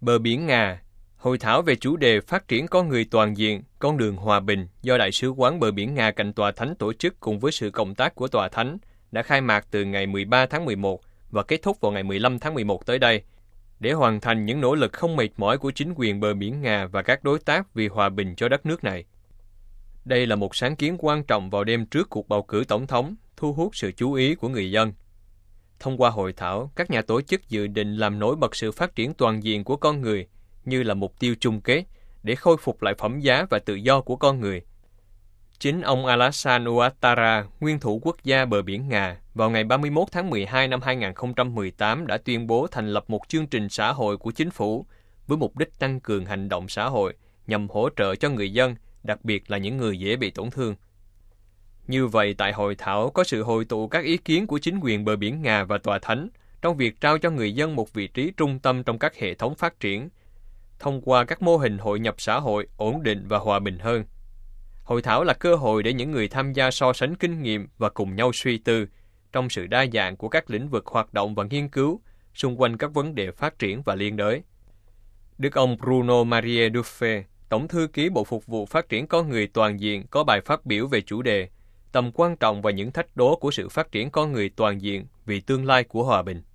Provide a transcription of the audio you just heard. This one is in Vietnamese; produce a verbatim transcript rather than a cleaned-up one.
Bờ biển Nga, hội thảo về chủ đề phát triển con người toàn diện, con đường hòa bình do Đại sứ quán bờ biển Nga cạnh Tòa Thánh tổ chức cùng với sự cộng tác của Tòa Thánh đã khai mạc từ ngày mười ba tháng mười một và kết thúc vào ngày mười lăm tháng mười một tới đây, để hoàn thành những nỗ lực không mệt mỏi của chính quyền bờ biển Nga và các đối tác vì hòa bình cho đất nước này. Đây là một sáng kiến quan trọng vào đêm trước cuộc bầu cử tổng thống, thu hút sự chú ý của người dân. Thông qua hội thảo, các nhà tổ chức dự định làm nổi bật sự phát triển toàn diện của con người như là mục tiêu chung kết để khôi phục lại phẩm giá và tự do của con người. Chính ông Alassane Ouattara, nguyên thủ quốc gia bờ biển Nga, vào ngày ba mươi mốt tháng mười hai năm hai nghìn không trăm mười tám đã tuyên bố thành lập một chương trình xã hội của chính phủ với mục đích tăng cường hành động xã hội nhằm hỗ trợ cho người dân, đặc biệt là những người dễ bị tổn thương. Như vậy, tại hội thảo có sự hội tụ các ý kiến của chính quyền bờ biển Nga và Tòa Thánh trong việc trao cho người dân một vị trí trung tâm trong các hệ thống phát triển, thông qua các mô hình hội nhập xã hội ổn định và hòa bình hơn. Hội thảo là cơ hội để những người tham gia so sánh kinh nghiệm và cùng nhau suy tư trong sự đa dạng của các lĩnh vực hoạt động và nghiên cứu xung quanh các vấn đề phát triển và liên đới. Đức ông Bruno Marie Dufay, Tổng thư ký Bộ Phục vụ Phát triển Con Người Toàn diện, có bài phát biểu về chủ đề tầm quan trọng và những thách đố của sự phát triển con người toàn diện vì tương lai của hòa bình.